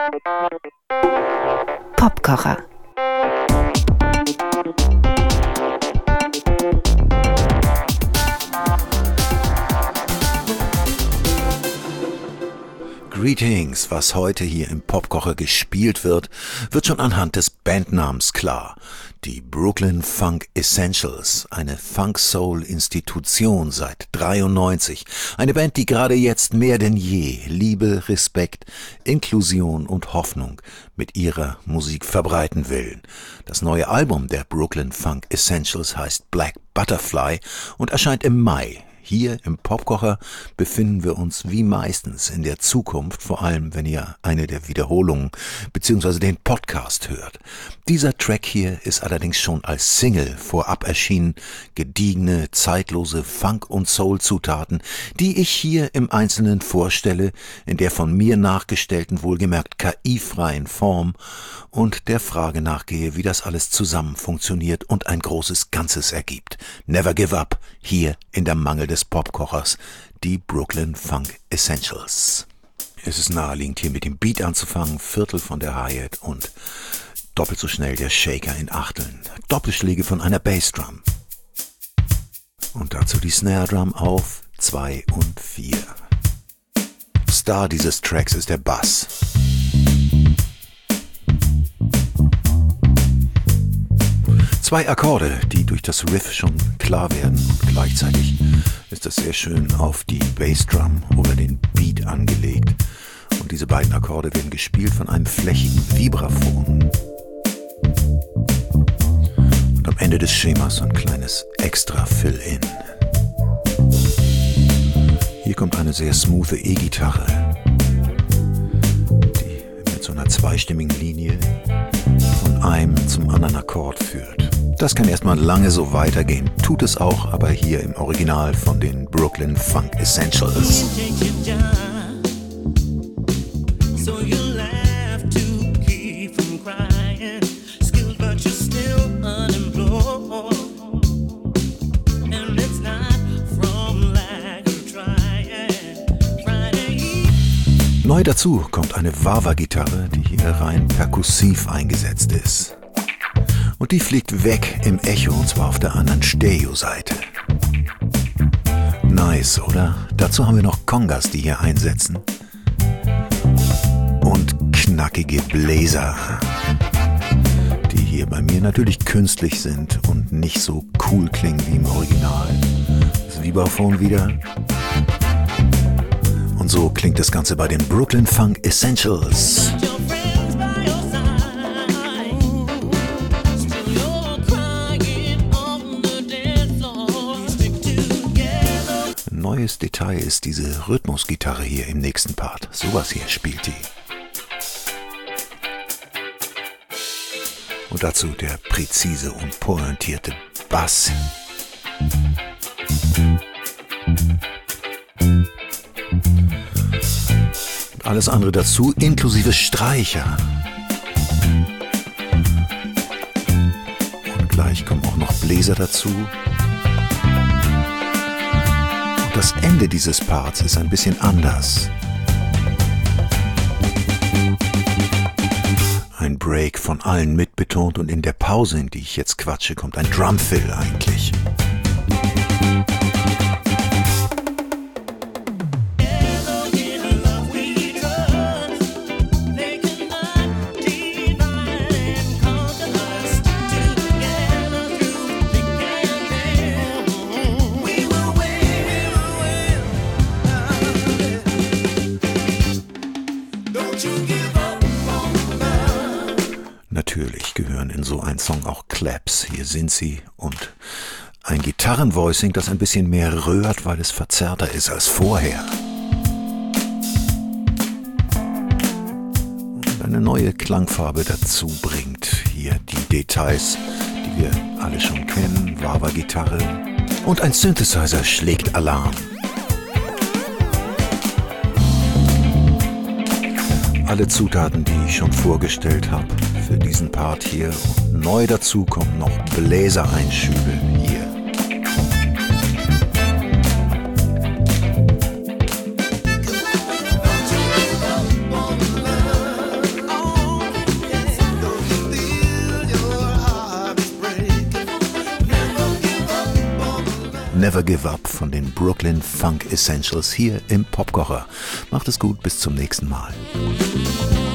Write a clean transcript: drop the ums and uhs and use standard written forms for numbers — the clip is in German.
Popkocher. Greetings, was heute hier im Popkocher gespielt wird schon anhand des Bandnamens klar. Die Brooklyn Funk Essentials, eine Funk-Soul-Institution seit 93. Eine Band, die gerade jetzt mehr denn je Liebe, Respekt, Inklusion und Hoffnung mit ihrer Musik verbreiten will. Das neue Album der Brooklyn Funk Essentials heißt Black Butterfly und erscheint im Mai. Hier im Popkocher befinden wir uns wie meistens in der Zukunft, vor allem wenn ihr eine der Wiederholungen bzw. den Podcast hört. Dieser Track hier ist allerdings schon als Single vorab erschienen, gediegene, zeitlose Funk- und Soul-Zutaten, die ich hier im Einzelnen vorstelle, in der von mir nachgestellten, wohlgemerkt KI-freien Form und der Frage nachgehe, wie das alles zusammen funktioniert und ein großes Ganzes ergibt. Never give up, hier in der Mangel des Popkochers, die Brooklyn Funk Essentials. Es ist naheliegend, hier mit dem Beat anzufangen, Viertel von der Hi-Hat und doppelt so schnell der Shaker in Achteln. Doppelschläge von einer Bassdrum. Und dazu die Snare Drum auf 2 und 4. Star dieses Tracks ist der Bass. Zwei Akkorde, die durch das Riff schon klar werden und gleichzeitig ist das sehr schön auf die Bassdrum oder den Beat angelegt. Und diese beiden Akkorde werden gespielt von einem flächigen Vibraphon. Und am Ende des Schemas so ein kleines Extra-Fill-In. Hier kommt eine sehr smoothe E-Gitarre, die mit so einer zweistimmigen Linie von einem zum anderen Akkord führt. Das kann erstmal lange so weitergehen, tut es auch, aber hier im Original von den Brooklyn Funk Essentials. Neu dazu kommt eine Wah-Wah-Gitarre, die hier rein perkussiv eingesetzt ist. Und die fliegt weg im Echo, und zwar auf der anderen Stereo-Seite. Nice, oder? Dazu haben wir noch Congas, die hier einsetzen. Und knackige Bläser, die hier bei mir natürlich künstlich sind und nicht so cool klingen wie im Original. Das Vibraphon wieder. Und so klingt das Ganze bei den Brooklyn Funk Essentials. Neues Detail ist diese Rhythmusgitarre hier im nächsten Part. Sowas hier spielt die. Und dazu der präzise und pointierte Bass. Und alles andere dazu, inklusive Streicher. Und gleich kommen auch noch Bläser dazu. Das Ende dieses Parts ist ein bisschen anders. Ein Break von allen mitbetont und in der Pause, in die ich jetzt quatsche, kommt ein Drumfill eigentlich. Natürlich gehören in so einen Song auch Claps, hier sind sie, und ein Gitarrenvoicing, das ein bisschen mehr röhrt, weil es verzerrter ist als vorher. Und eine neue Klangfarbe dazu bringt. Hier die Details, die wir alle schon kennen, Wah-Wah-Gitarre und ein Synthesizer schlägt Alarm. Alle Zutaten, die ich schon vorgestellt habe für diesen Part hier. Und neu dazu kommen noch Bläsereinschübe hier. Never Give Up von den Brooklyn Funk Essentials hier im Popkocher. Macht es gut, bis zum nächsten Mal.